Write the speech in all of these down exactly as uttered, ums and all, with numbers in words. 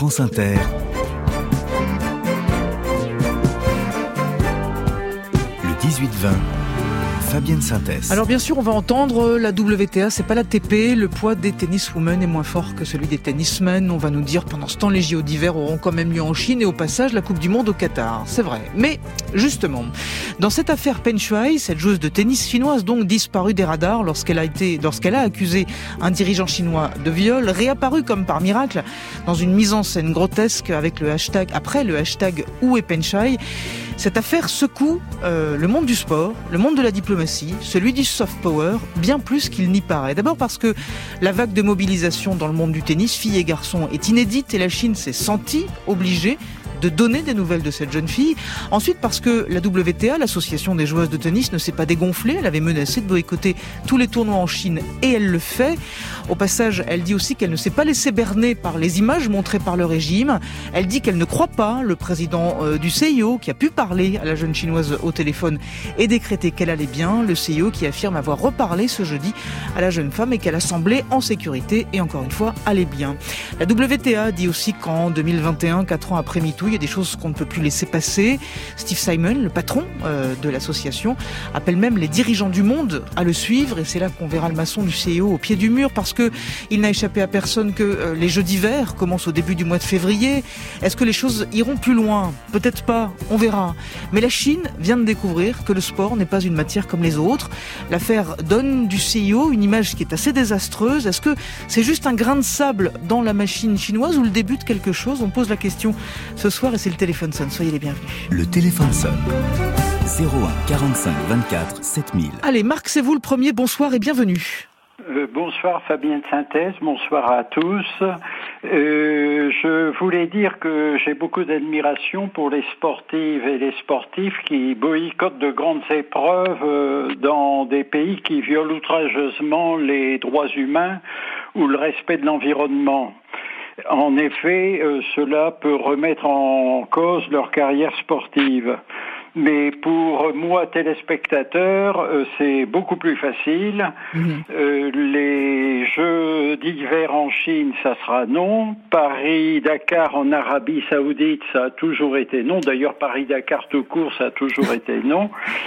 France Inter. Le dix-huit vingt. Fabienne Synthèse. Alors bien sûr, on va entendre la W T A, c'est pas la T P. Le poids des tenniswomen est moins fort que celui des tennismen. On va nous dire pendant ce temps, les J O d'hiver auront quand même lieu en Chine et au passage, la Coupe du Monde au Qatar. C'est vrai. Mais justement, dans cette affaire Peng Shuai, cette joueuse de tennis chinoise donc disparue des radars lorsqu'elle a été, lorsqu'elle a accusé un dirigeant chinois de viol, réapparue comme par miracle dans une mise en scène grotesque avec le hashtag, après le hashtag Où est Peng Shuai. Cette affaire secoue euh, le monde du sport, le monde de la diplomatie, celui du soft power, bien plus qu'il n'y paraît. D'abord parce que la vague de mobilisation dans le monde du tennis, filles et garçons, est inédite et la Chine s'est sentie obligée de donner des nouvelles de cette jeune fille. Ensuite, parce que la W T A, l'association des joueuses de tennis, ne s'est pas dégonflée. Elle avait menacé de boycotter tous les tournois en Chine et elle le fait. Au passage, elle dit aussi qu'elle ne s'est pas laissée berner par les images montrées par le régime. Elle dit qu'elle ne croit pas le président euh, du C I O qui a pu parler à la jeune chinoise au téléphone et décréter qu'elle allait bien. Le C I O qui affirme avoir reparlé ce jeudi à la jeune femme et qu'elle a semblé en sécurité et encore une fois, allait bien. La W T A dit aussi qu'en deux mille vingt et un, quatre ans après MeToo, il y a des choses qu'on ne peut plus laisser passer. Steve Simon, le patron euh, de l'association, appelle même les dirigeants du monde à le suivre et c'est là qu'on verra le maçon du C I O au pied du mur parce que il n'a échappé à personne que euh, les Jeux d'hiver commencent au début du mois de février. Est-ce que les choses iront plus loin ? Peut-être pas, on verra. Mais la Chine vient de découvrir que le sport n'est pas une matière comme les autres. L'affaire donne du C I O une image qui est assez désastreuse. Est-ce que c'est juste un grain de sable dans la machine chinoise ou le début de quelque chose ? On pose la question ce soir et c'est le téléphone sonne. Soyez les bienvenus. Le téléphone sonne. zéro un quarante-cinq vingt-quatre sept mille. Allez, Marc, c'est vous le premier. Bonsoir et bienvenue. Euh, bonsoir Fabienne Synthèse, bonsoir à tous. Euh, je voulais dire que j'ai beaucoup d'admiration pour les sportives et les sportifs qui boycottent de grandes épreuves euh, dans des pays qui violent outrageusement les droits humains ou le respect de l'environnement. En effet, euh, cela peut remettre en cause leur carrière sportive. Mais pour moi, téléspectateur, euh, c'est beaucoup plus facile. Mmh. Euh, les Jeux d'hiver en Chine, ça sera non. Paris-Dakar en Arabie Saoudite, ça a toujours été non. D'ailleurs, Paris-Dakar tout court, ça a toujours été non.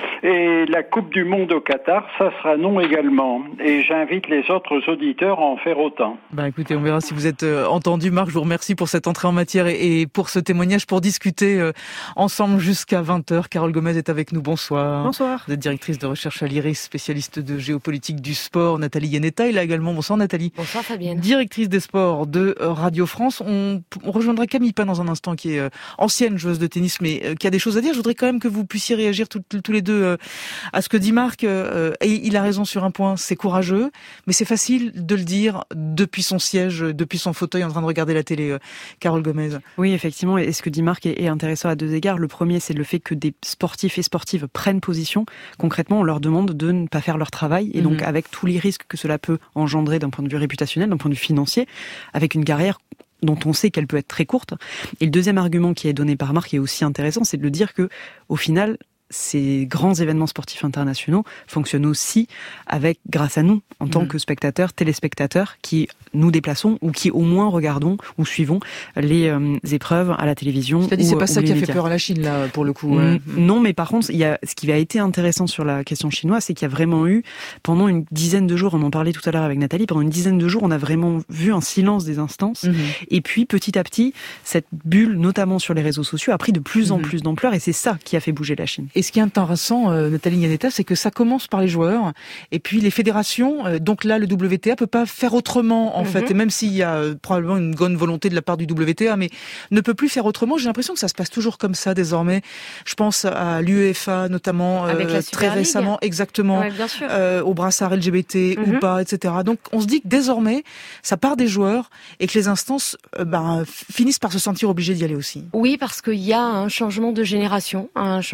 Et la Coupe du Monde au Qatar, ça sera non également. Et j'invite les autres auditeurs à en faire autant. Bah écoutez, on verra si vous êtes euh, entendu. Marc, je vous remercie pour cette entrée en matière et, et pour ce témoignage, pour discuter euh, ensemble jusqu'à vingt heures. Carole Gomez est avec nous, bonsoir. Bonsoir. Vous êtes directrice de recherche à l'I R I S, spécialiste de géopolitique du sport. Nathalie Yanetta est là également. Bonsoir Nathalie. Bonsoir Fabienne. Directrice des sports de Radio France. On, on rejoindra Camille Pain dans un instant, qui est euh, ancienne joueuse de tennis, mais euh, qui a des choses à dire. Je voudrais quand même que vous puissiez réagir tout, tout, tous les deux euh, à ce que dit Marc. Euh, et il a raison sur un point, c'est courageux, mais c'est facile de le dire depuis son siège, depuis son fauteuil en train de regarder la télé. Euh, Carole Gomez. Oui, effectivement, et ce que dit Marc est, est intéressant à deux égards. Le premier, c'est le fait que des sportifs et sportives prennent position. Concrètement, on leur demande de ne pas faire leur travail, et donc mmh. avec tous les risques que cela peut engendrer d'un point de vue réputationnel, d'un point de vue financier, avec une carrière dont on sait qu'elle peut être très courte. Et le deuxième argument qui est donné par Marc est aussi intéressant, c'est de le dire que, au final, ces grands événements sportifs internationaux fonctionnent aussi avec, grâce à nous, en tant mmh. que spectateurs, téléspectateurs, qui nous déplaçons ou qui au moins regardons ou suivons les euh, épreuves à la télévision. Je t'ai dit, ou, c'est pas ça qui a médias. fait peur à la Chine, là, pour le coup. Ouais. Non, mais par contre, il y a, ce qui a été intéressant sur la question chinoise, c'est qu'il y a vraiment eu, pendant une dizaine de jours, on en parlait tout à l'heure avec Nathalie, pendant une dizaine de jours, on a vraiment vu un silence des instances. Mmh. Et puis, petit à petit, cette bulle, notamment sur les réseaux sociaux, a pris de plus en mmh. plus d'ampleur, et c'est ça qui a fait bouger la Chine. Et ce qui est intéressant, euh, Nathalie Yanetta, c'est que ça commence par les joueurs, et puis les fédérations. Euh, donc là, le W T A peut pas faire autrement, en mmh. fait. Et même s'il y a euh, probablement une bonne volonté de la part du W T A, mais ne peut plus faire autrement. J'ai l'impression que ça se passe toujours comme ça désormais. Je pense à l'UEFA notamment, euh, très récemment, exactement, ouais, bien sûr. Euh, au brassard L G B T mmh. ou pas, et cetera. Donc on se dit que désormais, ça part des joueurs et que les instances euh, ben, finissent par se sentir obligées d'y aller aussi. Oui, parce qu'il y a un changement de génération, un changement de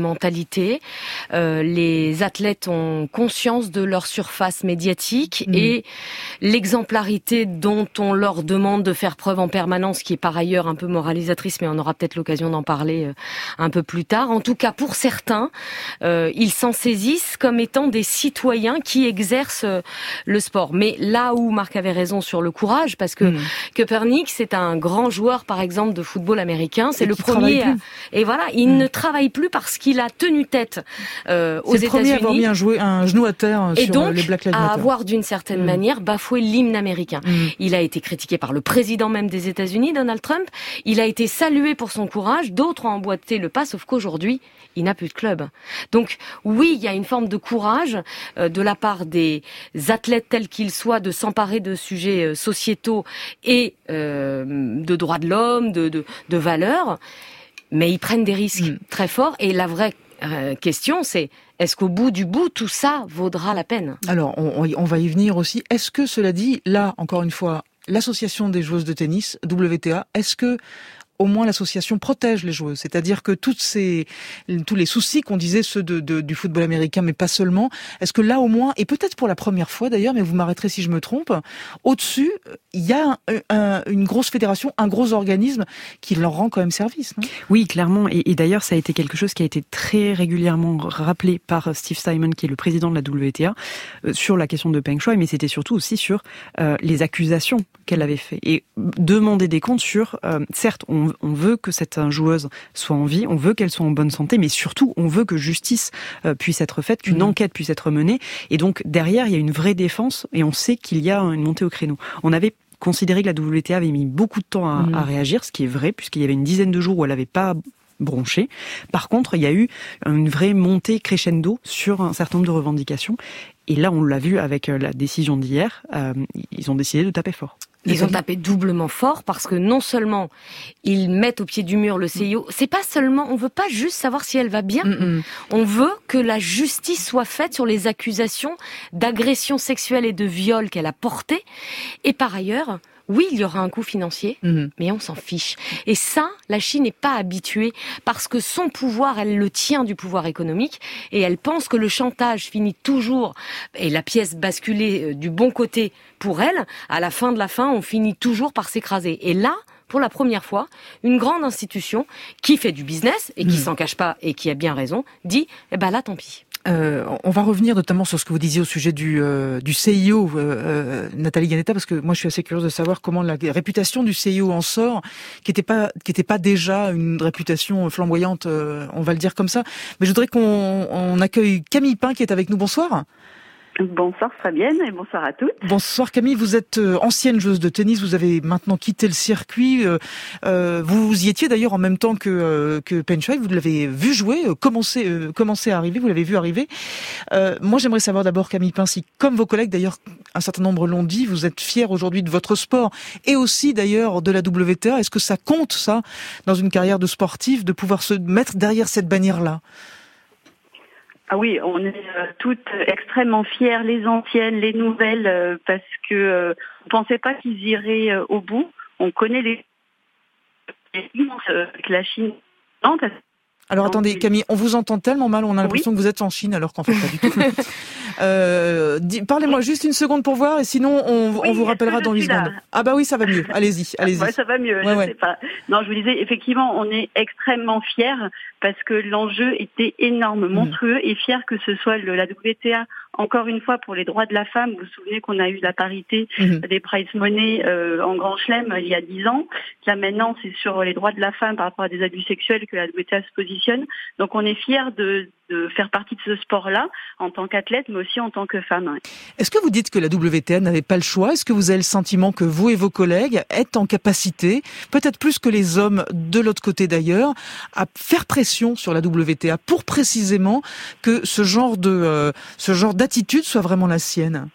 mentalité. Euh, les athlètes ont conscience de leur surface médiatique mmh. et l'exemplarité dont on leur demande de faire preuve en permanence, qui est par ailleurs un peu moralisatrice, mais on aura peut-être l'occasion d'en parler euh, un peu plus tard. En tout cas, pour certains, euh, ils s'en saisissent comme étant des citoyens qui exercent euh, le sport. Mais là où Marc avait raison sur le courage, parce que mmh. Köpenick, c'est un grand joueur, par exemple, de football américain. C'est et le premier. À... Et voilà, il mmh. ne travaille plus parce qu'il a tenu tête euh, aux États-Unis. C'est le premier à avoir mis un, jouet, un genou à terre et sur donc, les Black Lives Matter. À avoir d'une certaine mmh. manière bafoué l'hymne américain. Mmh. Il a été critiqué par le président même des États-Unis, Donald Trump. Il a été salué pour son courage. D'autres ont emboîté le pas, sauf qu'aujourd'hui, il n'a plus de club. Donc oui, il y a une forme de courage euh, de la part des athlètes tels qu'ils soient de s'emparer de sujets euh, sociétaux et euh, de droits de l'homme, de, de, de valeurs, mais ils prennent des risques mmh. très forts. Et la vraie euh, question, c'est est-ce qu'au bout du bout, tout ça vaudra la peine ? Alors, on, on va y venir aussi. Est-ce que, cela dit, là, encore une fois, l'association des joueuses de tennis, W T A, est-ce que au moins l'association protège les joueuses, c'est-à-dire que toutes ces, tous les soucis qu'on disait, ceux de, de, du football américain, mais pas seulement, est-ce que là au moins, et peut-être pour la première fois d'ailleurs, mais vous m'arrêterez si je me trompe, au-dessus, il y a un, un, une grosse fédération, un gros organisme qui leur rend quand même service, non ? Oui, clairement, et, et d'ailleurs ça a été quelque chose qui a été très régulièrement rappelé par Steve Simon, qui est le président de la W T A, euh, sur la question de Peng Shuai, mais c'était surtout aussi sur euh, les accusations qu'elle avait fait, et demander des comptes sur, euh, certes, on On veut que cette joueuse soit en vie, on veut qu'elle soit en bonne santé, mais surtout, on veut que justice euh, puisse être faite, qu'une mmh. enquête puisse être menée. Et donc, derrière, il y a une vraie défense et on sait qu'il y a une montée au créneau. On avait considéré que la W T A avait mis beaucoup de temps à, mmh. à réagir, ce qui est vrai, puisqu'il y avait une dizaine de jours où elle n'avait pas bronché. Par contre, il y a eu une vraie montée crescendo sur un certain nombre de revendications. Et là, on l'a vu avec la décision d'hier, euh, ils ont décidé de taper fort. Ils ont tapé doublement fort parce que non seulement ils mettent au pied du mur le C I O, c'est pas seulement, on veut pas juste savoir si elle va bien, mm-mm. on veut que la justice soit faite sur les accusations d'agression sexuelle et de viol qu'elle a portées. Et par ailleurs, oui, il y aura un coût financier, mmh. mais on s'en fiche. Et ça, la Chine n'est pas habituée parce que son pouvoir, elle le tient du pouvoir économique et elle pense que le chantage finit toujours, et la pièce basculée du bon côté pour elle, à la fin de la fin, on finit toujours par s'écraser. Et là, pour la première fois, une grande institution qui fait du business et qui mmh. s'en cache pas et qui a bien raison, dit « eh ben là, tant pis ». Euh, on va revenir notamment sur ce que vous disiez au sujet du, euh, du C I O, euh, Nathalie Gannetta, parce que moi je suis assez curieuse de savoir comment la réputation du C I O en sort, qui n'était pas, qui n'était pas déjà une réputation flamboyante, euh, on va le dire comme ça. Mais je voudrais qu'on on accueille Camille Pin qui est avec nous. Bonsoir. Bonsoir Fabienne et bonsoir à toutes. Bonsoir Camille, vous êtes ancienne joueuse de tennis, vous avez maintenant quitté le circuit. Euh, vous y étiez d'ailleurs en même temps que, euh, que Peng Shuai, vous l'avez vu jouer, commencer, euh, commencer à arriver, vous l'avez vu arriver. Euh, moi j'aimerais savoir d'abord Camille Pin, si comme vos collègues d'ailleurs, un certain nombre l'ont dit, vous êtes fière aujourd'hui de votre sport et aussi d'ailleurs de la W T A. Est-ce que ça compte ça dans une carrière de sportif de pouvoir se mettre derrière cette bannière-là ? Ah oui, on est euh, toutes extrêmement fières, les anciennes, les nouvelles, euh, parce que euh, on pensait pas qu'ils iraient euh, au bout. On connaît les euh, avec la Chine. Non, alors attendez Camille, on vous entend tellement mal, on a l'impression oui. que vous êtes en Chine alors qu'en fait pas du tout. euh, dis, parlez-moi juste une seconde pour voir et sinon on, oui, on vous rappellera dans huit secondes. Ah bah oui, ça va mieux. Allez-y, allez-y. Ouais, ça va mieux. Ouais, je ouais. sais pas. Non, je vous disais effectivement, on est extrêmement fiers parce que l'enjeu était énorme, monstrueux mmh. et fiers que ce soit le, la W T A. Encore une fois, pour les droits de la femme, vous vous souvenez qu'on a eu la parité mmh. des prize money euh, en Grand Chelem il y a dix ans. Là maintenant, c'est sur les droits de la femme par rapport à des abus sexuels que la W T A se positionne. Donc on est fiers de, de faire partie de ce sport-là en tant qu'athlète, mais aussi en tant que femme. Est-ce que vous dites que la W T A n'avait pas le choix ? Est-ce que vous avez le sentiment que vous et vos collègues êtes en capacité, peut-être plus que les hommes de l'autre côté d'ailleurs, à faire pression sur la W T A pour précisément que ce genre de euh, ce genre d'attitude soit vraiment la sienne ?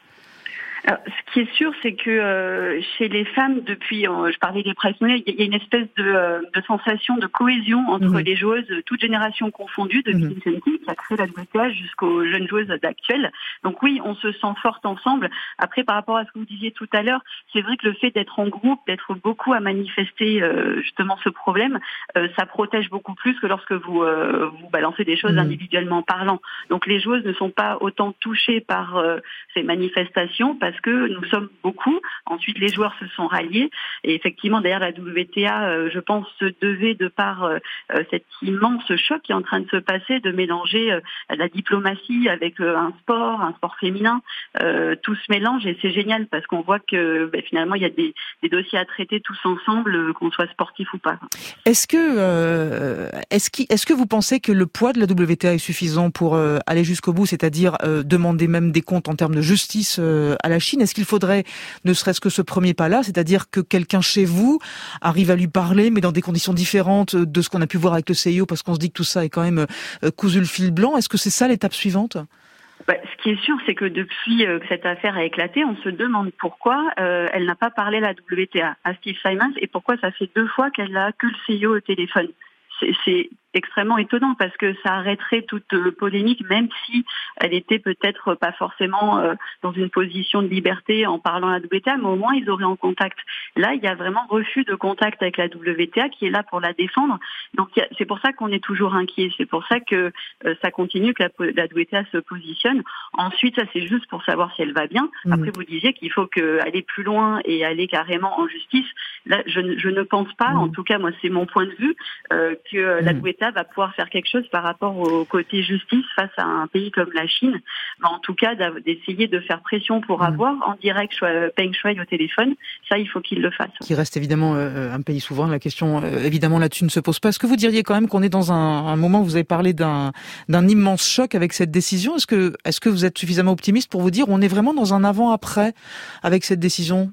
Alors, ce qui est sûr, c'est que euh, chez les femmes, depuis, euh, je parlais des price money, il y a une espèce de, euh, de sensation de cohésion entre mmh. les joueuses, toutes générations confondues, de mmh. Vincenti, qui a créé la W T A, jusqu'aux jeunes joueuses actuelles. Donc oui, on se sent forte ensemble. Après, par rapport à ce que vous disiez tout à l'heure, c'est vrai que le fait d'être en groupe, d'être beaucoup à manifester euh, justement ce problème, euh, ça protège beaucoup plus que lorsque vous euh, vous balancez des choses mmh. individuellement parlant. Donc les joueuses ne sont pas autant touchées par euh, ces manifestations parce que nous sommes beaucoup. Ensuite, les joueurs se sont ralliés et effectivement, derrière la W T A, euh, je pense, se devait de par euh, cet immense choc qui est en train de se passer, de mélanger euh, la diplomatie avec euh, un sport, un sport féminin. Euh, tout se mélange et c'est génial parce qu'on voit que ben, finalement, il y a des, des dossiers à traiter tous ensemble, euh, qu'on soit sportif ou pas. Est-ce que euh, est-ce qui, est-ce que vous pensez que le poids de la W T A est suffisant pour euh, aller jusqu'au bout, c'est-à-dire euh, demander même des comptes en termes de justice euh, à la Chine? Est-ce qu'il faudrait ne serait-ce que ce premier pas-là, c'est-à-dire que quelqu'un chez vous arrive à lui parler, mais dans des conditions différentes de ce qu'on a pu voir avec le C I O, parce qu'on se dit que tout ça est quand même euh, cousu le fil blanc. Est-ce que c'est ça l'étape suivante? Bah, ce qui est sûr, c'est que depuis euh, que cette affaire a éclaté, on se demande pourquoi euh, elle n'a pas parlé à la W T A, à Steve Simons, et pourquoi ça fait deux fois qu'elle n'a que le C I O au téléphone. C'est, c'est extrêmement étonnant parce que ça arrêterait toute euh, polémique, même si elle était peut-être pas forcément euh, dans une position de liberté en parlant à la W T A, mais au moins ils auraient en contact. Là, il y a vraiment refus de contact avec la W T A qui est là pour la défendre. Donc y a, c'est pour ça qu'on est toujours inquiet. C'est pour ça que euh, ça continue, que la, la W T A se positionne. Ensuite, ça c'est juste pour savoir si elle va bien. Mmh. Après, vous disiez qu'il faut que, aller plus loin et aller carrément en justice. Là, je, je ne pense pas, mmh. en tout cas, moi c'est mon point de vue, euh, que euh, la W T A va pouvoir faire quelque chose par rapport au côté justice face à un pays comme la Chine. Mais en tout cas, d'essayer de faire pression pour mmh. avoir en direct Peng Shuai au téléphone, ça, il faut qu'il le fasse. Qui reste évidemment euh, un pays souverain. La question, euh, évidemment, là-dessus ne se pose pas. Est-ce que vous diriez quand même qu'on est dans un, un moment où vous avez parlé d'un, d'un immense choc avec cette décision? Est-ce que, est-ce que vous êtes suffisamment optimiste pour vous dire on est vraiment dans un avant-après avec cette décision?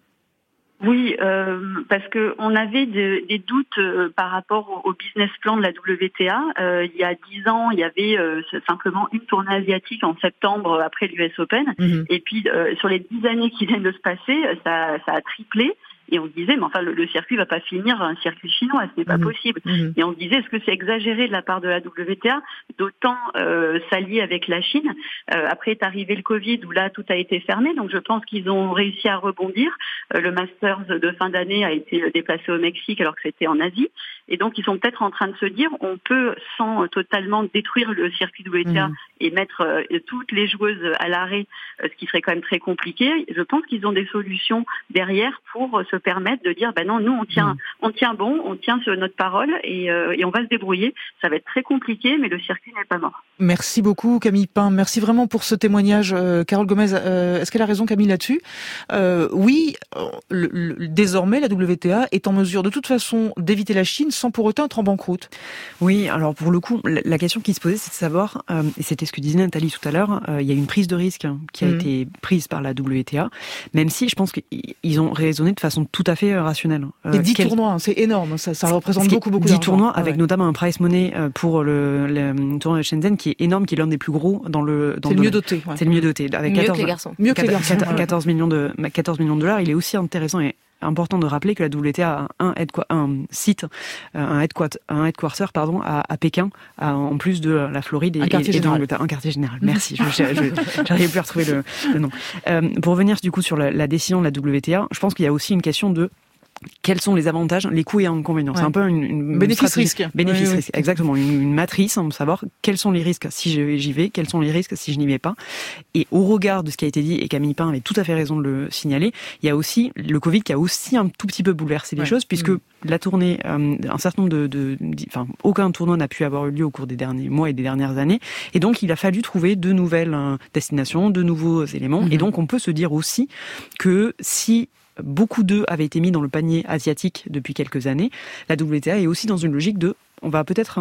Oui, euh, parce que on avait de, des doutes euh, par rapport au, au business plan de la W T A. Euh, il y a dix ans, il y avait euh, simplement une tournée asiatique en septembre après l'U S Open. Mm-hmm. Et puis, euh, sur les dix années qui viennent de se passer, ça, ça a triplé. Et on se disait, mais enfin, le, le circuit va pas finir un circuit chinois, ce n'est pas mmh. possible. Mmh. Et on se disait, est-ce que c'est exagéré de la part de la W T A d'autant euh, s'allier avec la Chine? euh, Après est arrivé le Covid, où là, tout a été fermé. Donc, je pense qu'ils ont réussi à rebondir. Euh, le Masters de fin d'année a été déplacé au Mexique, alors que c'était en Asie. Et donc, ils sont peut-être en train de se dire, on peut, sans totalement détruire le circuit W T A mmh. et mettre euh, toutes les joueuses à l'arrêt, euh, ce qui serait quand même très compliqué. Je pense qu'ils ont des solutions derrière pour euh, se permettre de dire, ben non, nous on tient, mmh. on tient bon, on tient sur notre parole et, euh, et on va se débrouiller. Ça va être très compliqué, mais le circuit n'est pas mort. Merci beaucoup Camille Pain, merci vraiment pour ce témoignage. Euh, Carole Gomez, euh, est-ce qu'elle a raison Camille là-dessus? euh, Oui, le, le, désormais la W T A est en mesure de toute façon d'éviter la Chine sans pour autant être en banqueroute. Oui, alors pour le coup, la, la question qui se posait, c'est de savoir, euh, et c'était ce que disait Nathalie tout à l'heure, euh, il y a une prise de risque qui a mmh. été prise par la W T A, même si je pense qu'ils ont raisonné de façon tout à fait rationnelle. Euh, et dix quel... tournois, c'est énorme, ça, ça représente beaucoup, beaucoup d'argent. dix tournois, avec ouais. notamment un prize money pour le, le tournoi de Shenzhen qui est énorme, qui est l'un des plus gros dans le... Dans c'est le mieux doté. Ouais. C'est le mieux doté. Avec mieux quatorze, que les garçons. Mieux que les garçons. quatorze millions de, quatorze millions de dollars. Il est aussi intéressant et important de rappeler que la W T A a un, headqu- un site, un headquarter, un headquarter pardon, à, à Pékin, à, en plus de la Floride et, et, et de l'Angleterre. Un quartier général. Merci, je, je, je, j'arrive plus à retrouver le, le nom. Euh, pour revenir du coup sur la, la décision de la W T A, je pense qu'il y a aussi une question de quels sont les avantages, les coûts et inconvénients. Ouais. C'est un peu une, une bénéfice-risque. Bénéfice-risque, oui, oui. exactement. Une, une matrice, on veut savoir quels sont les risques si j'y vais, quels sont les risques si je n'y vais pas. Et au regard de ce qui a été dit, et Camille Pain avait tout à fait raison de le signaler, il y a aussi le Covid qui a aussi un tout petit peu bouleversé les ouais. choses, puisque mmh. la tournée, euh, un certain nombre de, de, de, enfin, aucun tournoi n'a pu avoir eu lieu au cours des derniers mois et des dernières années, et donc il a fallu trouver de nouvelles euh, destinations, de nouveaux éléments, mmh. et donc on peut se dire aussi que si beaucoup d'œufs avaient été mis dans le panier asiatique depuis quelques années, la W T A est aussi dans une logique de on va peut-être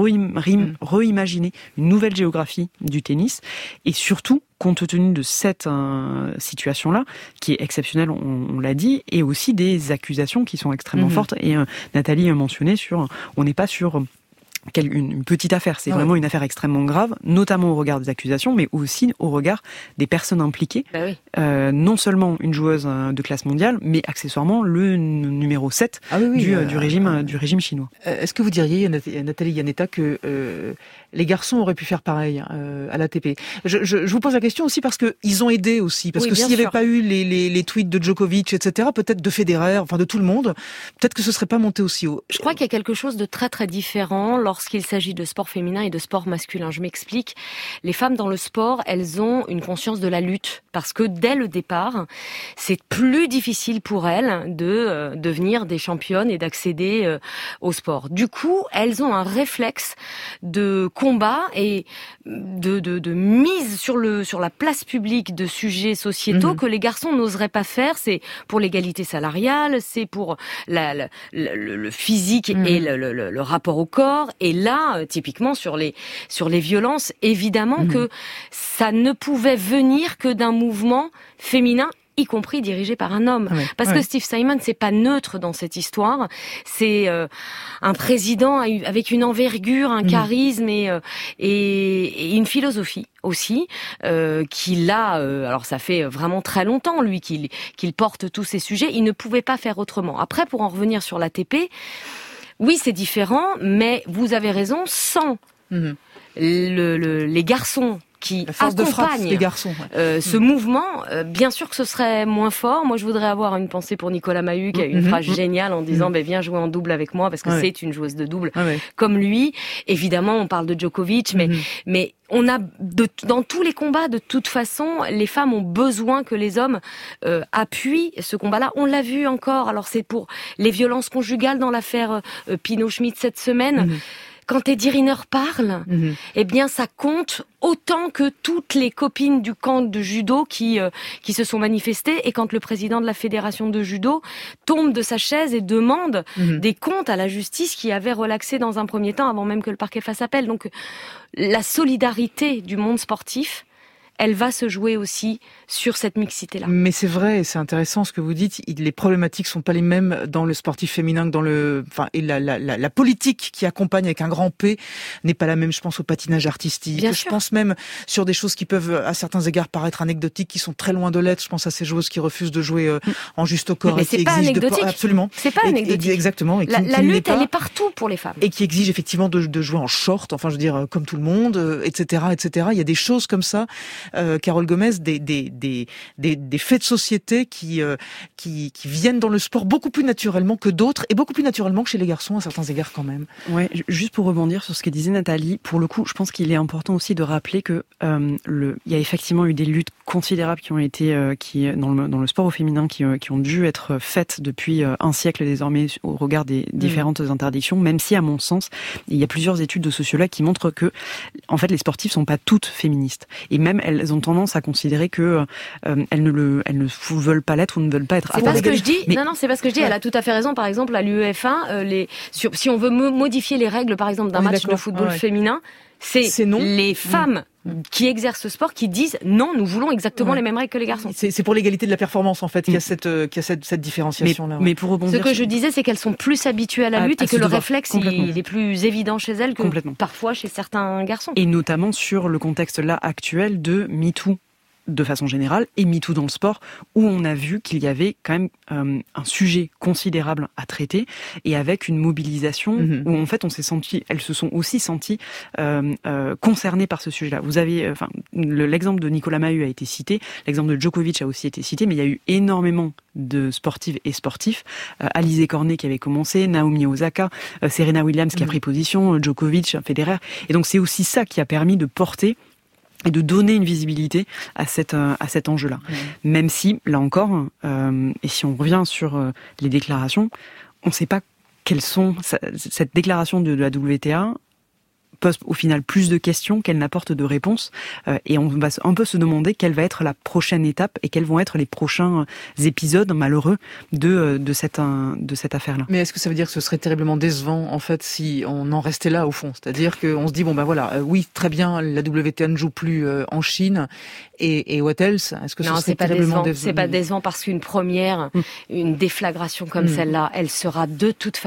réimaginer une nouvelle géographie du tennis et surtout, compte tenu de cette euh, situation-là, qui est exceptionnelle, on, on l'a dit, et aussi des accusations qui sont extrêmement mmh. fortes. Et euh, Nathalie a mentionné sur, on n'est pas sur une, une petite affaire, c'est ouais. vraiment une affaire extrêmement grave, notamment au regard des accusations, mais aussi au regard des personnes impliquées. Bah oui. Euh, non seulement une joueuse de classe mondiale, mais accessoirement le n- numéro sept ah oui, oui, du, euh, du, régime, euh, du régime chinois. Est-ce que vous diriez, Nathalie Yanetta, que euh, les garçons auraient pu faire pareil euh, à l'A T P? je, je, je vous pose la question aussi parce qu'ils ont aidé aussi, parce oui, que s'il n'y avait pas eu les, les, les tweets de Djokovic, et cetera, peut-être de Federer, enfin de tout le monde, peut-être que ce serait pas monté aussi haut. Je crois qu'il y a quelque chose de très très différent lorsqu'il s'agit de sport féminin et de sport masculin. Je m'explique. Les femmes dans le sport, elles ont une conscience de la lutte parce que dès le départ, c'est plus difficile pour elles de euh, devenir des championnes et d'accéder euh, au sport. Du coup, elles ont un réflexe de combat et de, de, de mise sur le sur la place publique de sujets sociétaux mmh. que les garçons n'oseraient pas faire. C'est pour l'égalité salariale, c'est pour la, la, le, le physique mmh. et le, le, le rapport au corps. Et là, typiquement sur les sur les violences, évidemment mmh. que ça ne pouvait venir que d'un mouvement féminin, y compris dirigé par un homme. Ouais, Parce ouais. que Steve Simon, c'est pas neutre dans cette histoire. C'est euh, un président avec une envergure, un mmh. charisme et, euh, et, et une philosophie aussi, euh, qu'il a, euh, alors ça fait vraiment très longtemps, lui, qu'il, qu'il porte tous ces sujets. Il ne pouvait pas faire autrement. Après, pour en revenir sur l'A T P, oui, c'est différent, mais vous avez raison, sans mmh. le, le, les garçons qui accompagnent des garçons, ouais. euh, ce mmh. mouvement, euh, bien sûr que ce serait moins fort. Moi, je voudrais avoir une pensée pour Nicolas Mahut, qui a une mmh. phrase mmh. géniale en disant mmh. ben, « Viens jouer en double avec moi », parce que ouais. c'est une joueuse de double ah ouais. comme lui. Évidemment, on parle de Djokovic, mais, mmh. mais on a de, dans tous les combats, de toute façon, les femmes ont besoin que les hommes euh, appuient ce combat-là. On l'a vu encore. Alors, c'est pour les violences conjugales dans l'affaire euh, Pinot-Schmidt cette semaine. Mmh. Quand Eddie Riner parle, mmh. eh bien, ça compte autant que toutes les copines du camp de judo qui euh, qui se sont manifestées. Et quand le président de la fédération de judo tombe de sa chaise et demande mmh. des comptes à la justice qui avait relaxé dans un premier temps avant même que le parquet fasse appel. Donc, la solidarité du monde sportif, elle va se jouer aussi sur cette mixité-là. Mais c'est vrai, et c'est intéressant ce que vous dites, les problématiques sont pas les mêmes dans le sportif féminin que dans le... Enfin, et la, la, la, la politique qui accompagne avec un grand P n'est pas la même, je pense, au patinage artistique. Bien je sûr. pense même sur des choses qui peuvent, à certains égards, paraître anecdotiques, qui sont très loin de l'être. Je pense à ces joueuses qui refusent de jouer euh, en juste au corps. Mais et c'est qui pas exigent anecdotique. De... Absolument. C'est pas et, anecdotique. Et, exactement. Et la qui, la qui lutte, pas, elle est partout pour les femmes. Et qui exige effectivement de, de jouer en short, enfin, je veux dire, comme tout le monde, euh, et cetera, et cetera. Il y a des choses comme ça, euh, Carole Gomez, des, des, des, des, des faits de société qui, euh, qui, qui viennent dans le sport beaucoup plus naturellement que d'autres, et beaucoup plus naturellement que chez les garçons à certains égards quand même. Ouais, juste pour rebondir sur ce que disait Nathalie, pour le coup, je pense qu'il est important aussi de rappeler que euh, le, il y a effectivement eu des luttes considérables qui ont été, euh, qui dans le dans le sport au féminin, qui euh, qui ont dû être faites depuis euh, un siècle désormais au regard des différentes mmh. interdictions. Même si, à mon sens, il y a plusieurs études de sociologues qui montrent que, en fait, les sportives sont pas toutes féministes, et même elles ont tendance à considérer que euh, elles ne le, elles ne veulent pas l'être ou ne veulent pas être. C'est pas ce que je dis. Mais... Non, non, c'est pas ce que je dis. Elle a tout à fait raison. Par exemple, à l'U E F un, euh, les, sur, si on veut modifier les règles, par exemple, d'un match de football ouais. féminin, c'est, c'est les femmes mmh. qui exercent ce sport qui disent non, nous voulons exactement ouais. les mêmes règles que les garçons. C'est, c'est pour l'égalité de la performance en fait qu'il y a cette, euh, qu'il y a cette, cette différenciation là. Mais, ouais. mais pour rebondir, ce que je disais, c'est qu'elles sont plus habituées à la à, lutte à et que le devoir. réflexe il est plus évident chez elles que parfois chez certains garçons. Et notamment sur le contexte là actuel de MeToo. De façon générale, et MeToo dans le sport, où on a vu qu'il y avait quand même euh, un sujet considérable à traiter, et avec une mobilisation mm-hmm. où en fait on s'est senti, elles se sont aussi senties euh, euh, concernées par ce sujet-là. Vous avez, enfin, le, l'exemple de Nicolas Mahut a été cité, l'exemple de Djokovic a aussi été cité, mais il y a eu énormément de sportives et sportifs. Euh, Alizé Cornet qui avait commencé, Naomi Osaka, euh, Serena Williams qui mm-hmm. a pris position, Djokovic, Federer, et donc c'est aussi ça qui a permis de porter et de donner une visibilité à cette à cet enjeu-là. Mmh. Même si, là encore, euh, et si on revient sur euh, les déclarations, on ne sait pas quelles sont... Cette déclaration de, de la W T A pose au final plus de questions qu'elle n'apporte de réponses, euh, et on va un peu se demander quelle va être la prochaine étape et quels vont être les prochains épisodes malheureux de de cette de cette affaire-là. Mais est-ce que ça veut dire que ce serait terriblement décevant en fait si on en restait là au fond, c'est-à-dire qu'on se dit bon ben voilà, euh, oui très bien, la W T A ne joue plus euh, en Chine et, et what else? Est-ce que ce non, serait c'est pas terriblement décevant, décevant? C'est pas décevant parce qu'une première, mmh. une déflagration comme mmh. celle-là, elle sera de toute façon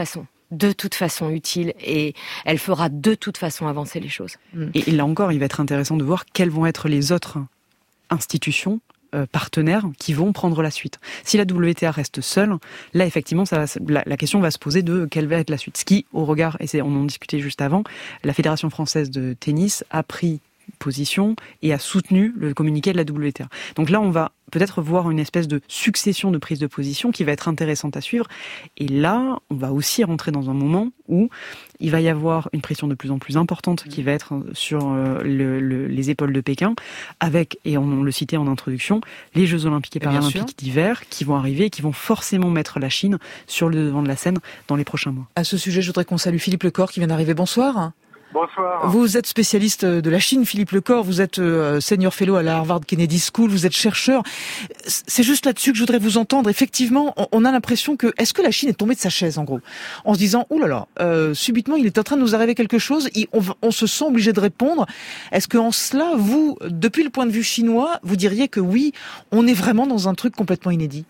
de toute façon utile et elle fera de toute façon avancer les choses. Et, et là encore, il va être intéressant de voir quelles vont être les autres institutions euh, partenaires qui vont prendre la suite. Si la W T A reste seule, là effectivement, ça va, la, la question va se poser de quelle va être la suite. Ce qui, au regard, et c'est, on en discutait juste avant, la Fédération française de tennis a pris position et a soutenu le communiqué de la W T A. Donc là, on va peut-être voir une espèce de succession de prises de position qui va être intéressante à suivre. Et là, on va aussi rentrer dans un moment où il va y avoir une pression de plus en plus importante qui va être sur le, le, les épaules de Pékin, avec, et on le citait en introduction, les Jeux Olympiques et Paralympiques d'hiver qui vont arriver et qui vont forcément mettre la Chine sur le devant de la scène dans les prochains mois. À ce sujet, je voudrais qu'on salue Philippe Lecor qui vient d'arriver. Bonsoir. Bonsoir. Vous êtes spécialiste de la Chine, Philippe Lecor. Vous êtes euh, senior fellow à la Harvard Kennedy School. Vous êtes chercheur. C'est juste là-dessus que je voudrais vous entendre. Effectivement, on, on a l'impression que est-ce que la Chine est tombée de sa chaise, en gros, en se disant ouh là là, euh, subitement il est en train de nous arriver quelque chose. Et on, on se sent obligé de répondre. Est-ce que en cela, vous, depuis le point de vue chinois, vous diriez que oui, on est vraiment dans un truc complètement inédit?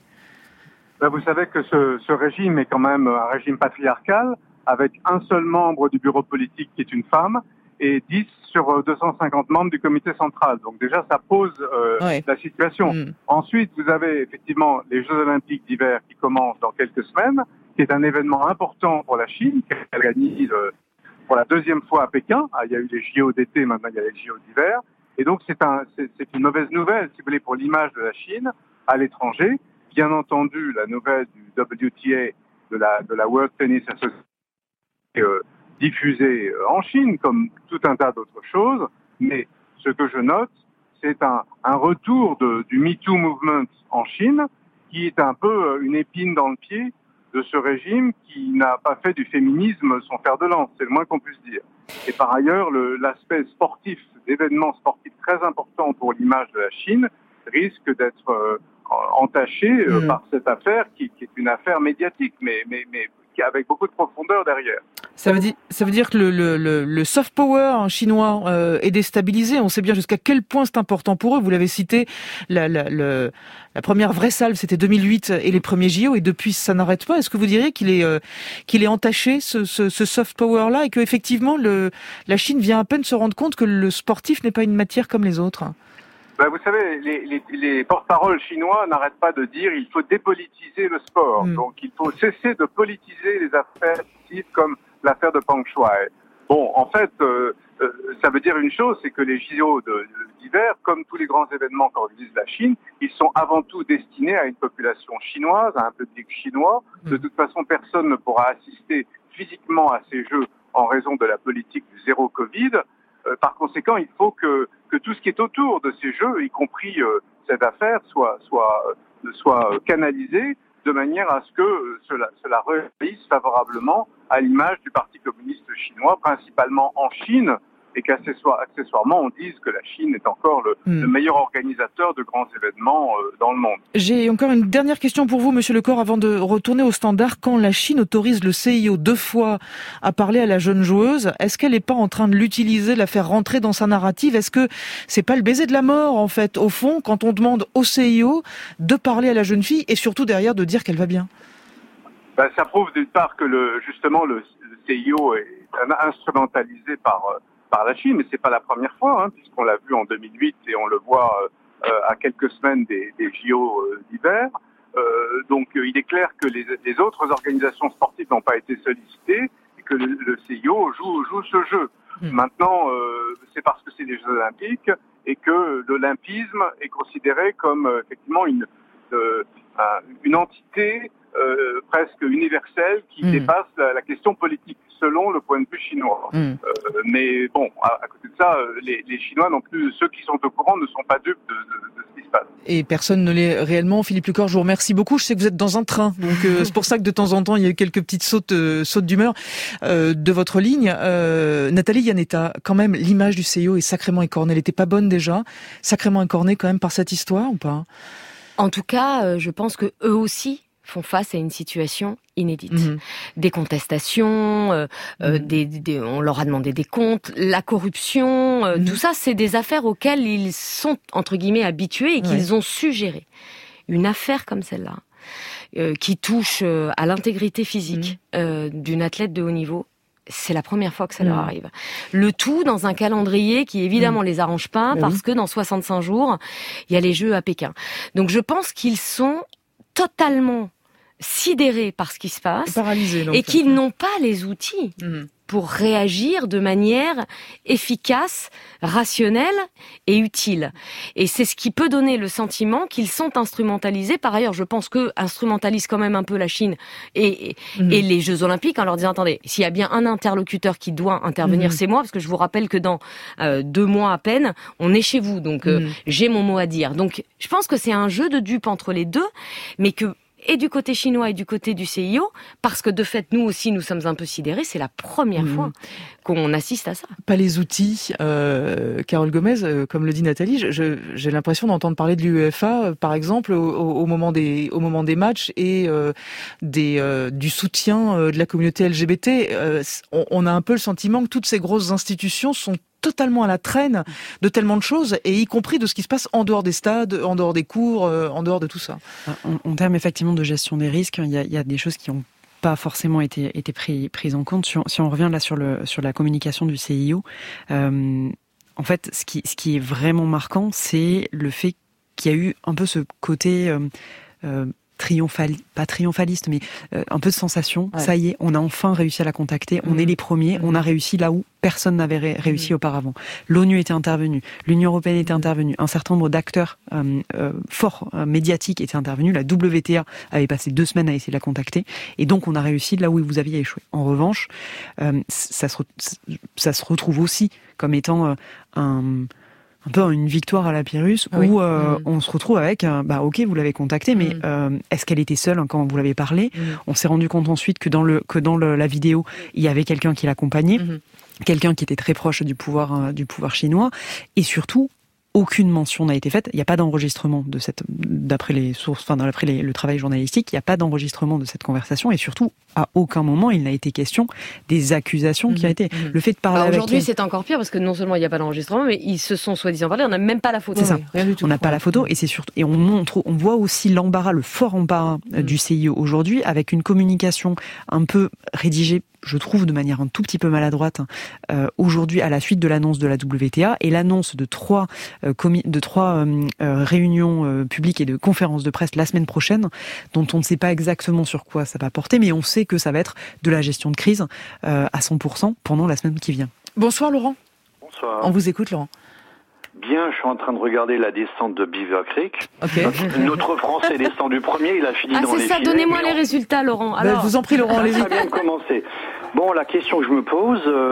Ben, vous savez que ce, ce régime est quand même un régime patriarcal, avec un seul membre du bureau politique qui est une femme et dix sur deux cent cinquante membres du comité central. Donc déjà, ça pose euh, ouais. la situation. Mmh. Ensuite, vous avez effectivement les Jeux Olympiques d'hiver qui commencent dans quelques semaines, qui est un événement important pour la Chine, qui organise euh, pour la deuxième fois à Pékin. Ah, il y a eu les J O d'été, maintenant il y a les J O d'hiver. Et donc c'est, un, c'est, c'est une mauvaise nouvelle, si vous voulez, pour l'image de la Chine à l'étranger. Bien entendu, la nouvelle du W T A, de la, de la World Tennis Association, Euh, diffusée en Chine comme tout un tas d'autres choses, mais ce que je note, c'est un, un retour de, du MeToo Movement en Chine qui est un peu une épine dans le pied de ce régime qui n'a pas fait du féminisme son fer de lance, c'est le moins qu'on puisse dire. Et par ailleurs, le, l'aspect sportif, l'événement sportif très important pour l'image de la Chine risque d'être euh, entaché euh, mmh. par cette affaire qui, qui est une affaire médiatique, mais, mais, mais avec beaucoup de profondeur derrière. Ça veut dire, ça veut dire que le, le, le, le soft power chinois euh, est déstabilisé. On sait bien jusqu'à quel point c'est important pour eux. Vous l'avez cité, la, la, la, la première vraie salve, c'était deux mille huit et les premiers J O, et depuis ça n'arrête pas. Est-ce que vous diriez qu'il est euh, qu'il est entaché ce, ce, ce soft power là, et que effectivement le la Chine vient à peine se rendre compte que le sportif n'est pas une matière comme les autres? Ben, vous savez, les, les, les porte-paroles chinois n'arrêtent pas de dire il faut dépolitiser le sport. Mmh. Donc il faut cesser de politiser les affaires comme l'affaire de Peng Shuai. Bon, en fait, euh, euh, ça veut dire une chose, c'est que les J O de, d'hiver, comme tous les grands événements qu'organise la Chine, ils sont avant tout destinés à une population chinoise, à un public chinois. Mmh. De toute façon, personne ne pourra assister physiquement à ces Jeux en raison de la politique du zéro Covid. Euh, par conséquent, il faut que, que tout ce qui est autour de ces Jeux, y compris euh, cette affaire, soit, soit, euh, soit euh, canalisé de manière à ce que euh, cela, cela réussisse favorablement à l'image du Parti communiste chinois, principalement en Chine, et qu'accessoirement on dise que la Chine est encore le, mmh. le meilleur organisateur de grands événements euh, dans le monde. J'ai encore une dernière question pour vous, Monsieur Lecor, avant de retourner au standard. Quand la Chine autorise le C I O deux fois à parler à la jeune joueuse, est-ce qu'elle n'est pas en train de l'utiliser, de la faire rentrer dans sa narrative? Est-ce que c'est pas le baiser de la mort, en fait, au fond, quand on demande au C I O de parler à la jeune fille et surtout derrière de dire qu'elle va bien? Ben, ça prouve d'une part que le, justement le, le C I O est instrumentalisé par par la Chine, mais c'est pas la première fois, hein, puisqu'on l'a vu en deux mille huit et on le voit euh, à quelques semaines des, des J O euh, d'hiver. Euh, donc euh, il est clair que les, les autres organisations sportives n'ont pas été sollicitées et que le, le C I O joue, joue ce jeu. Mmh. Maintenant, euh, c'est parce que c'est les Jeux Olympiques et que l'olympisme est considéré comme euh, effectivement une euh, une entité euh, presque universelle qui mmh. dépasse la, la question politique, selon le point de vue chinois. Mmh. Euh, mais bon, à, à côté de ça, les, les Chinois non plus, ceux qui sont au courant ne sont pas dupes de, de, de ce qui se passe. Et personne ne l'est réellement. Philippe Lecor, je vous remercie beaucoup. Je sais que vous êtes dans un train, donc euh, c'est pour ça que de temps en temps, il y a eu quelques petites sautes, euh, sautes d'humeur euh, de votre ligne. Euh, Nathalie Iannetta, quand même, l'image du C I O est sacrément écornée. Elle n'était pas bonne déjà, sacrément écornée quand même par cette histoire, ou pas? En tout cas, euh, je pense que eux aussi font face à une situation inédite. Mmh. Des contestations, euh, mmh. euh, des, des, on leur a demandé des comptes, la corruption, euh, mmh. tout ça, c'est des affaires auxquelles ils sont, entre guillemets, habitués et qu'ils ouais. ont su gérer. Une affaire comme celle-là, euh, qui touche euh, à l'intégrité physique mmh. euh, d'une athlète de haut niveau. C'est la première fois que ça mmh. leur arrive. Le tout dans un calendrier qui évidemment mmh. les arrange pas parce oui. que dans soixante-cinq jours, il y a les Jeux à Pékin. Donc je pense qu'ils sont totalement sidérés par ce qui se passe paralysés, et qu'ils n'ont pas les outils mmh. pour réagir de manière efficace, rationnelle et utile. Et c'est ce qui peut donner le sentiment qu'ils sont instrumentalisés. Par ailleurs, je pense qu'eux instrumentalisent quand même un peu la Chine et, et, mmh. et les Jeux Olympiques en leur disant, attendez, s'il y a bien un interlocuteur qui doit intervenir, mmh. c'est moi, parce que je vous rappelle que dans euh, deux mois à peine, on est chez vous. Donc, euh, mmh. j'ai mon mot à dire. Donc, je pense que c'est un jeu de dupes entre les deux, mais que et du côté chinois et du côté du C I O, parce que de fait, nous aussi, nous sommes un peu sidérés. C'est la première mmh. fois qu'on assiste à ça. Pas les outils. Euh, Carole Gomez, euh, comme le dit Nathalie, je, je, j'ai l'impression d'entendre parler de l'U E F A, euh, par exemple, au, au, moment des, au moment des matchs et euh, des, euh, du soutien euh, de la communauté L G B T. Euh, on, on a un peu le sentiment que toutes ces grosses institutions sont totalement à la traîne de tellement de choses, et y compris de ce qui se passe en dehors des stades, en dehors des cours, euh, en dehors de tout ça. En, en termes effectivement de gestion des risques, il y a, il y a des choses qui ont pas forcément été, été pris, prises en compte. Si on, si on revient là sur, le, sur la communication du C I O, euh, en fait, ce qui, ce qui est vraiment marquant, c'est le fait qu'il y a eu un peu ce côté... Euh, euh, triomphal, pas triomphaliste, mais euh, un peu de sensation. Ouais. Ça y est, on a enfin réussi à la contacter. On mmh. est les premiers. Mmh. On a réussi là où personne n'avait ré- réussi mmh. auparavant. L'ONU était intervenue, l'Union européenne était intervenue, un certain nombre d'acteurs euh, euh, forts euh, médiatiques étaient intervenus. La W T A avait passé deux semaines à essayer de la contacter, et donc on a réussi là où vous aviez échoué. En revanche, euh, ça se re- ça se retrouve aussi comme étant euh, un un peu une victoire à la Pyrrhus, oui. où euh, mmh. on se retrouve avec, euh, bah ok, vous l'avez contactée, mais mmh. euh, est-ce qu'elle était seule hein, quand vous l'avez parlé mmh. On s'est rendu compte ensuite que dans le que dans le, la vidéo, il y avait quelqu'un qui l'accompagnait, mmh. quelqu'un qui était très proche du pouvoir euh, du pouvoir chinois, et surtout aucune mention n'a été faite. Il n'y a pas d'enregistrement de cette, d'après les sources, enfin d'après les, le travail journalistique, il n'y a pas d'enregistrement de cette conversation, et surtout à aucun moment il n'a été question des accusations mmh, qui a été. Mmh. Le fait de parler bah, avec aujourd'hui elle... c'est encore pire parce que non seulement il n'y a pas d'enregistrement, mais ils se sont soi-disant parlé. On n'a même pas la photo. C'est ça. Rien du tout. On n'a pas la photo, et c'est surtout et on montre, on voit aussi l'embarras, le fort embarras mmh. du C I O aujourd'hui, avec une communication un peu rédigée, je trouve, de manière un tout petit peu maladroite, euh, aujourd'hui, à la suite de l'annonce de la W T A et l'annonce de trois, euh, comi- de trois euh, euh, réunions euh, publiques et de conférences de presse la semaine prochaine, dont on ne sait pas exactement sur quoi ça va porter, mais on sait que ça va être de la gestion de crise euh, à cent pour cent pendant la semaine qui vient. Bonsoir Laurent. Bonsoir. On vous écoute Laurent. Bien, je suis en train de regarder la descente de Beaver Creek. Okay. Notre Français est descendu premier, il a fini ah, dans les c'est ça, filets. donnez-moi les résultats, Laurent. Alors... Ben, je vous en prie, Laurent, allez-y. Ça vient de commencer. Bon, la question que je me pose, euh,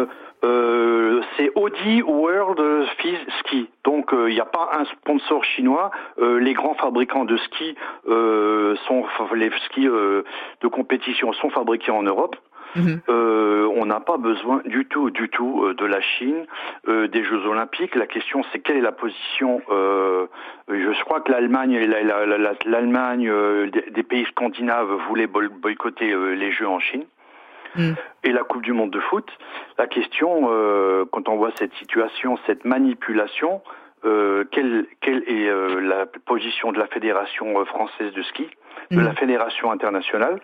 euh, c'est Audi World Ski. Donc, il euh, n'y a pas un sponsor chinois. Euh, les grands fabricants de ski, euh, sont, les skis euh, de compétition sont fabriqués en Europe. Mmh. Euh, on n'a pas besoin du tout, du tout euh, de la Chine, euh, des Jeux Olympiques. La question, c'est quelle est la position euh, Je crois que l'Allemagne, la, la, la, l'Allemagne, euh, des, des pays scandinaves voulaient boycotter euh, les Jeux en Chine. Mmh. Et la Coupe du Monde de foot. La question, euh, quand on voit cette situation, cette manipulation, euh, quelle, quelle est euh, la position de la Fédération française de ski, mmh. de la Fédération internationale?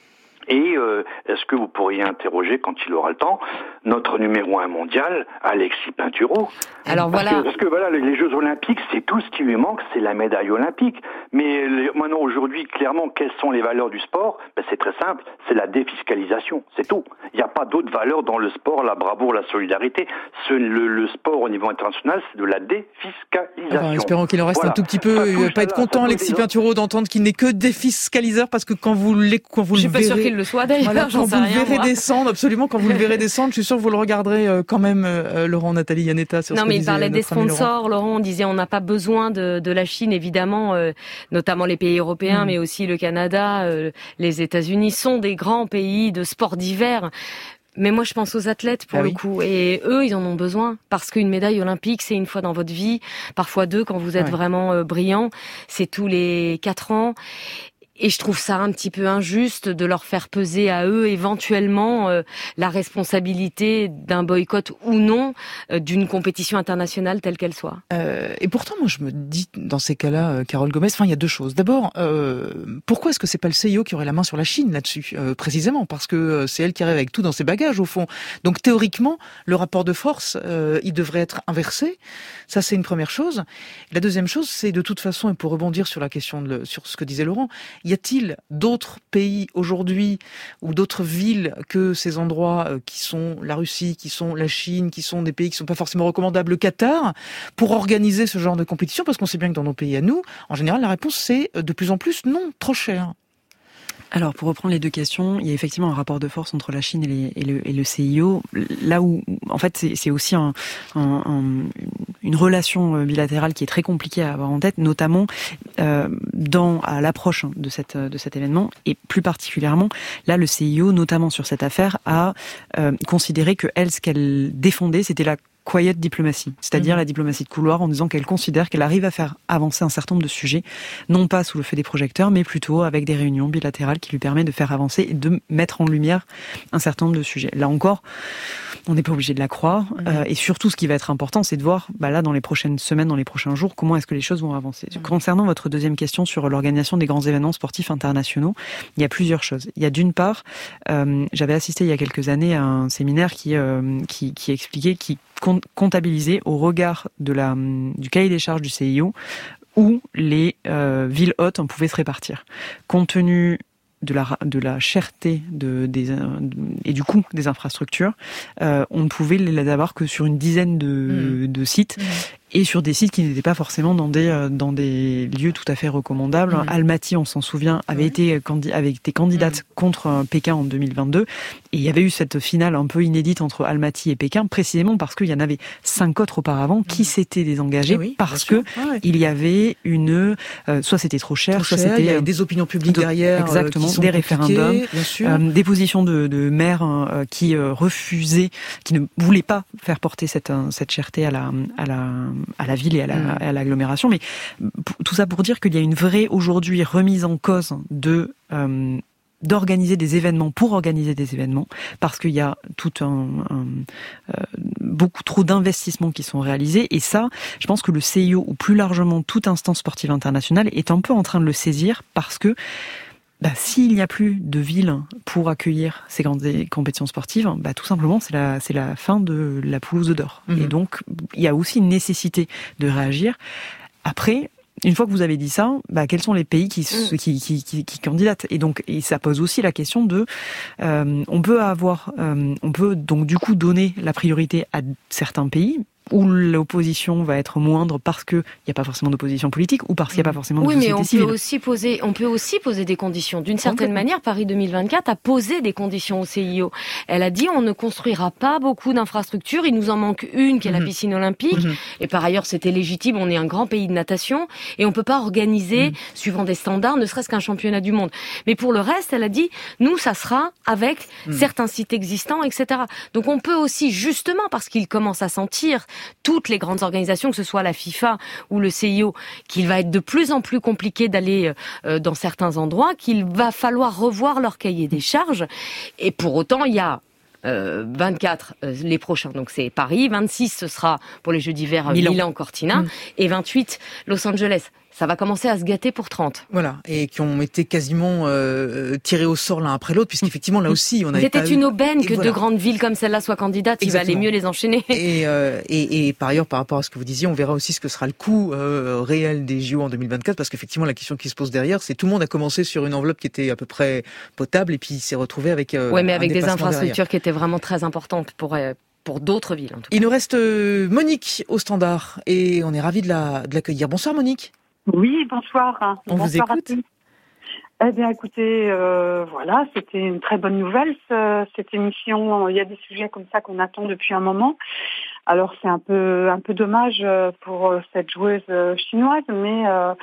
Et euh, est-ce que vous pourriez interroger, quand il aura le temps, notre numéro un mondial, Alexis Pinturault? Alors parce voilà. Que, parce que voilà, les Jeux Olympiques, c'est tout ce qui lui manque, c'est la médaille olympique. Mais les, maintenant, aujourd'hui, clairement, quelles sont les valeurs du sport? Ben, c'est très simple, c'est la défiscalisation, c'est tout. Il n'y a pas d'autres valeurs dans le sport, la bravoure, la solidarité. Ce, le, le sport au niveau international, c'est de la défiscalisation. Enfin, espérons qu'il en reste voilà. un tout petit peu. Il ne va pas être content, Alexis Pinturault, d'entendre qu'il n'est que défiscaliseur, parce que quand vous, les, quand vous Je le verrez... Je suis pas sûr qu'il le soit d'ailleurs, voilà, j'en quand sais vous rien, le verrez moi. descendre, absolument, quand vous le verrez descendre, je suis sûr que vous le regarderez euh, quand même, euh, Laurent, Nathalie Yanetta, sur non, ce que mais il disait parlait des Laurent. sponsors, Laurent, on disait on n'a pas besoin de, de la Chine, évidemment, euh, notamment les pays européens, mmh. mais aussi le Canada, euh, les États-Unis sont des grands pays de sport d'hiver. Mais moi, je pense aux athlètes, pour ah le oui. coup. Et eux, ils en ont besoin. Parce qu'une médaille olympique, c'est une fois dans votre vie. Parfois deux, quand vous êtes ouais. vraiment euh, brillant. C'est tous les quatre ans. Et je trouve ça un petit peu injuste de leur faire peser à eux éventuellement euh, la responsabilité d'un boycott ou non euh, d'une compétition internationale telle qu'elle soit. Euh, et pourtant, moi, je me dis dans ces cas-là, euh, Carole Gomez, enfin, il y a deux choses. D'abord, euh, pourquoi est-ce que c'est pas le C I O qui aurait la main sur la Chine là-dessus, euh, précisément parce que euh, c'est elle qui arrive avec tout dans ses bagages au fond. Donc théoriquement, le rapport de force, euh, il devrait être inversé. Ça, c'est une première chose. La deuxième chose, c'est de toute façon, et pour rebondir sur la question de, sur ce que disait Laurent. Y a-t-il d'autres pays aujourd'hui ou d'autres villes que ces endroits qui sont la Russie, qui sont la Chine, qui sont des pays qui sont pas forcément recommandables, le Qatar, pour organiser ce genre de compétition? Parce qu'on sait bien que dans nos pays à nous, en général, la réponse c'est de plus en plus non, trop cher. Alors, pour reprendre les deux questions, il y a effectivement un rapport de force entre la Chine et, les, et, le, et le C I O. Là où, en fait, c'est, c'est aussi un, un, un, une relation bilatérale qui est très compliquée à avoir en tête, notamment euh, dans à l'approche de cette de cet événement, et plus particulièrement, là, le C I O, notamment sur cette affaire, a euh, considéré que elle, ce qu'elle défendait, c'était la quiet diplomatie, c'est-à-dire mmh. la diplomatie de couloir, en disant qu'elle considère qu'elle arrive à faire avancer un certain nombre de sujets, non pas sous le feu des projecteurs, mais plutôt avec des réunions bilatérales qui lui permettent de faire avancer et de mettre en lumière un certain nombre de sujets. Là encore, on n'est pas obligé de la croire, mmh. euh, et surtout ce qui va être important, c'est de voir, bah là, dans les prochaines semaines, dans les prochains jours, comment est-ce que les choses vont avancer. Mmh. Concernant votre deuxième question sur l'organisation des grands événements sportifs internationaux, il y a plusieurs choses. Il y a d'une part, euh, j'avais assisté il y a quelques années à un séminaire qui, euh, qui, qui expliquait, qui comptabiliser au regard de la, du cahier des charges du C I O où les euh, villes hôtes en pouvaient se répartir. Compte tenu de la, de la cherté de, des, de, et du coût des infrastructures, euh, on ne pouvait les avoir que sur une dizaine de, mmh. de sites. Mmh. Et sur des sites qui n'étaient pas forcément dans des dans des lieux tout à fait recommandables. Mmh. Almaty, on s'en souvient, avait ouais. été candi- avait été candidate mmh. contre Pékin en deux mille vingt-deux, et il y avait eu cette finale un peu inédite entre Almaty et Pékin, précisément parce qu'il y en avait cinq autres auparavant mmh. qui s'étaient désengagés oui, parce que ah ouais. il y avait une euh, soit c'était trop cher, trop soit cher, c'était il y avait des opinions publiques de, derrière, exactement, euh, qui sont des référendums, euh, des positions de, de maires euh, qui euh, refusaient, qui ne voulaient pas faire porter cette cette cherté à la à la à la ville et à, la, à l'agglomération, mais tout ça pour dire qu'il y a une vraie aujourd'hui remise en cause de euh, d'organiser des événements pour organiser des événements, parce qu'il y a tout un, un euh, beaucoup trop d'investissements qui sont réalisés, et ça, je pense que le C I O ou plus largement toute instance sportive internationale est un peu en train de le saisir, parce que bah, s'il n'y a plus de ville pour accueillir ces grandes compétitions sportives, bah, tout simplement, c'est la, c'est la fin de la pelouse d'or. Mmh. Et donc, il y a aussi une nécessité de réagir. Après, une fois que vous avez dit ça, bah, quels sont les pays qui, mmh. qui, qui, qui, qui candidatent? Et donc, et ça pose aussi la question de, euh, on peut avoir, euh, on peut donc du coup donner la priorité à certains pays, où l'opposition va être moindre parce qu'il n'y a pas forcément d'opposition politique ou parce qu'il n'y a pas forcément de oui, société civile. Oui, mais on civile. peut aussi poser, on peut aussi poser des conditions. D'une certaine manière, Paris deux mille vingt-quatre a posé des conditions au C I O. Elle a dit on ne construira pas beaucoup d'infrastructures, il nous en manque une qui est mm-hmm. la piscine olympique. Mm-hmm. Et par ailleurs, c'était légitime, on est un grand pays de natation et on peut pas organiser, mm. suivant des standards, ne serait-ce qu'un championnat du monde. Mais pour le reste, elle a dit nous, ça sera avec mm. certains sites existants, et cetera. Donc on peut aussi, justement, parce qu'il commence à sentir toutes les grandes organisations, que ce soit la FIFA ou le C I O, qu'il va être de plus en plus compliqué d'aller euh, dans certains endroits, qu'il va falloir revoir leur cahier des charges. Et pour autant, il y a euh, vingt-quatre euh, les prochains, donc c'est Paris, vingt-six ce sera pour les Jeux d'hiver Milan, Milan Cortina, mmh. et vingt-huit Los Angeles. Ça va commencer à se gâter pour trente. Voilà, et qui ont été quasiment euh, tirés au sort l'un après l'autre, puisqu'effectivement là aussi on avait C'était pas une eu... aubaine et que voilà. de grandes villes comme celle-là soient candidates. Exactement. Il va aller mieux les enchaîner. Et, euh, et, et par ailleurs, par rapport à ce que vous disiez, on verra aussi ce que sera le coût euh, réel des J O en deux mille vingt-quatre, parce qu'effectivement la question qui se pose derrière, c'est tout le monde a commencé sur une enveloppe qui était à peu près potable, et puis il s'est retrouvé avec euh, ouais, mais avec des infrastructures derrière. qui étaient vraiment très importantes pour euh, pour d'autres villes. En tout cas. Il nous reste euh, Monique au standard, et on est ravis de, la, de l'accueillir. Bonsoir Monique. Oui, bonsoir. On bonsoir vous écoute. Eh bien, écoutez, euh, voilà, c'était une très bonne nouvelle, ce, cette émission. Il y a des sujets comme ça qu'on attend depuis un moment. Alors, c'est un peu, un peu dommage pour cette joueuse chinoise, mais euh,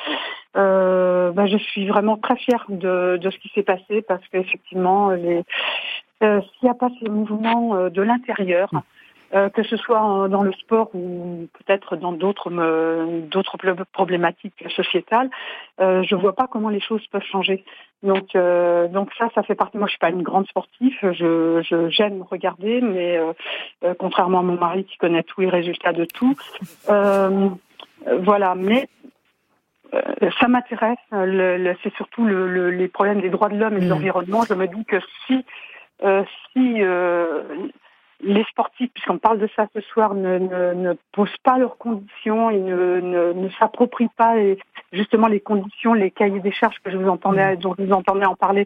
euh, bah, je suis vraiment très fière de, de ce qui s'est passé, parce qu'effectivement, les, euh, s'il n'y a pas ces mouvements de l'intérieur, Euh, que ce soit en, dans le sport ou peut-être dans d'autres me, d'autres problématiques sociétales, euh, je vois pas comment les choses peuvent changer. Donc, euh, donc ça, ça fait partie. Moi, je suis pas une grande sportive. Je, je j'aime regarder, mais euh, euh, contrairement à mon mari qui connaît tous les résultats de tout, euh, voilà. Mais euh, ça m'intéresse. Le, le, c'est surtout le, le, les problèmes des droits de l'homme et de mmh. l'environnement. Je me dis que si, euh, si euh, les sportifs, puisqu'on parle de ça ce soir, ne, ne, ne posent pas leurs conditions et ne, ne, ne s'approprient pas les, justement les conditions, les cahiers des charges que je vous entendais, dont je vous entendais en parler.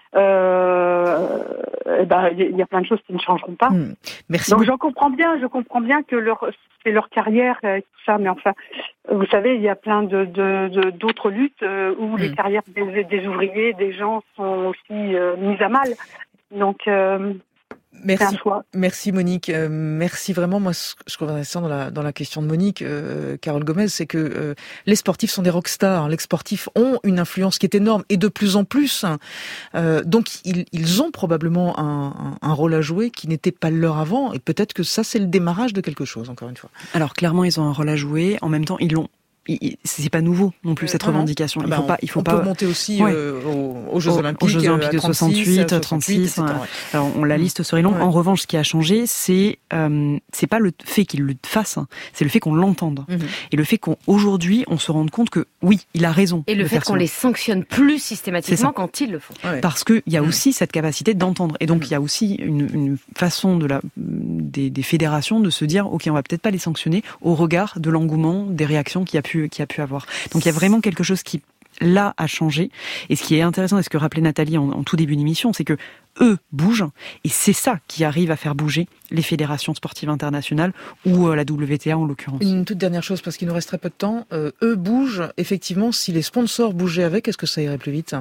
Euh, eh ben, il y a plein de choses qui ne changeront pas. Mmh. Merci. Donc j'en comprends bien, je comprends bien que leur, c'est leur carrière et tout ça, mais enfin, vous savez, il y a plein de, de, de d'autres luttes où mmh. les carrières des, des ouvriers, des gens sont aussi euh, mises à mal. Donc euh, Merci, merci Monique. Euh, merci vraiment. Moi, ce que je trouve intéressant dans la dans la question de Monique, euh, Carole Gomez, c'est que euh, les sportifs sont des rockstars. Les sportifs ont une influence qui est énorme et de plus en plus. Euh, donc, ils ils ont probablement un, un, un rôle à jouer qui n'était pas le leur avant. Et peut-être que ça, c'est le démarrage de quelque chose. Encore une fois. Alors, clairement, ils ont un rôle à jouer. En même temps, ils l'ont. C'est pas nouveau non plus cette revendication. Il faut pas, il faut on pas. peut monter aussi ouais. euh, aux, aux Jeux Olympiques, aux Jeux Olympiques de soixante-huit, trente-six. et cetera. Ouais. Alors on, la liste serait longue. Ouais. En revanche, ce qui a changé, c'est euh, c'est pas le fait qu'il le fasse, hein, c'est le fait qu'on l'entende mm-hmm. et le fait qu'aujourd'hui on se rende compte que oui, il a raison. Et le fait qu'on les sanctionne plus systématiquement quand ils le font. Ouais. Parce que il y a aussi mm. cette capacité d'entendre et donc il mm. y a aussi une, une façon de la des, des fédérations de se dire ok, on va peut-être pas les sanctionner au regard de l'engouement, des réactions qu'il y a pu qu'il y a pu avoir. Donc il y a vraiment quelque chose qui, là, a changé. Et ce qui est intéressant, et ce que rappelait Nathalie en, en tout début d'émission, c'est que eux bougent, et c'est ça qui arrive à faire bouger les fédérations sportives internationales, ou euh, la W T A en l'occurrence. Une toute dernière chose, parce qu'il nous reste très peu de temps. Euh, eux bougent, effectivement, si les sponsors bougeaient avec, est-ce que ça irait plus vite ?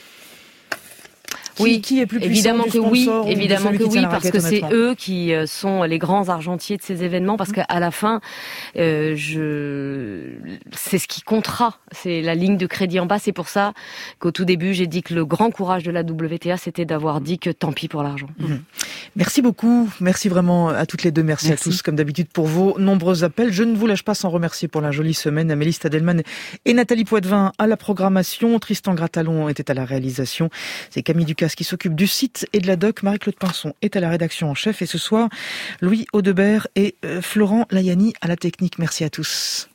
Qui, oui, qui est plus évidemment que oui, évidemment que oui, parce que c'est honnêtement. eux qui sont les grands argentiers de ces événements, parce qu'à la fin, euh, je, c'est ce qui comptera, c'est la ligne de crédit en bas. C'est pour ça qu'au tout début, j'ai dit que le grand courage de la W T A, c'était d'avoir dit que tant pis pour l'argent. Mmh. Merci beaucoup, merci vraiment à toutes les deux, merci, merci à tous comme d'habitude pour vos nombreux appels. Je ne vous lâche pas sans remercier pour la jolie semaine Amélie Stadelman et Nathalie Poitvin à la programmation, Tristan Gratalon était à la réalisation, c'est Camille Ducasse qui s'occupe du site et de la doc, Marie-Claude Pinson est à la rédaction en chef et ce soir, Louis Audebert et euh, Florent Layani à la technique. Merci à tous.